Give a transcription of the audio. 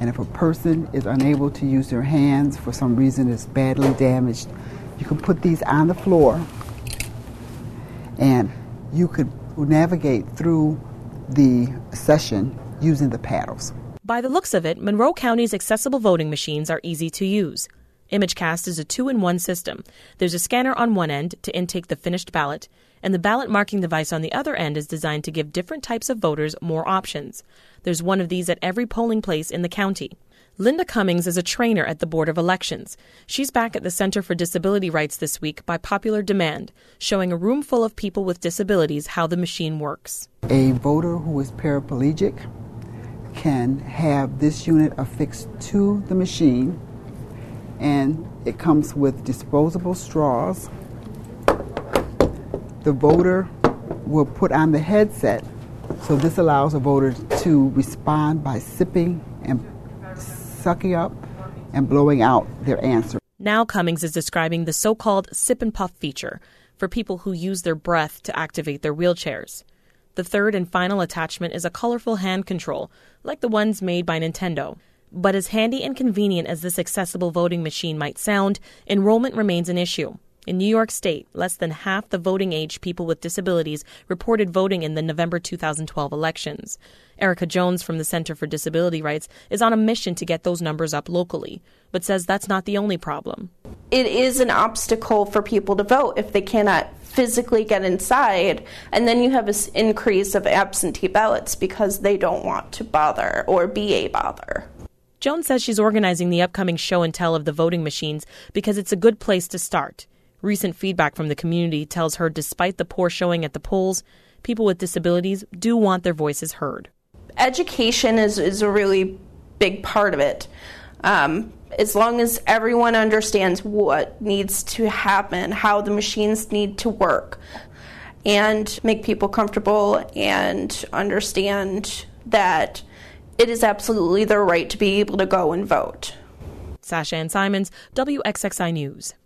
And if a person is unable to use their hands for some reason, is badly damaged, you can put these on the floor and you could navigate through the session using the paddles. By the looks of it, Monroe County's accessible voting machines are easy to use. ImageCast is a 2-in-1 system. There's a scanner on one end to intake the finished ballot, and the ballot marking device on the other end is designed to give different types of voters more options. There's one of these at every polling place in the county. Linda Cummings is a trainer at the Board of Elections. She's back at the Center for Disability Rights this week by popular demand, showing a room full of people with disabilities how the machine works. A voter who is paraplegic can have this unit affixed to the machine, and it comes with disposable straws. The voter will put on the headset, so this allows a voter to respond by sipping and sucking up and blowing out their answer. Now Cummings is describing the so-called sip and puff feature for people who use their breath to activate their wheelchairs. The third and final attachment is a colorful hand control, like the ones made by Nintendo. But as handy and convenient as this accessible voting machine might sound, enrollment remains an issue. In New York State, less than half the voting-age people with disabilities reported voting in the November 2012 elections. Erica Jones from the Center for Disability Rights is on a mission to get those numbers up locally, but says that's not the only problem. It is an obstacle for people to vote if they cannot physically get inside, and then you have an increase of absentee ballots because they don't want to bother or be a bother. Jones says she's organizing the upcoming show and tell of the voting machines because it's a good place to start. Recent feedback from the community tells her despite the poor showing at the polls, people with disabilities do want their voices heard. Education is a really big part of it. As long as everyone understands what needs to happen, how the machines need to work, and make people comfortable and understand that it is absolutely their right to be able to go and vote. Sasha Ann Simons, WXXI News.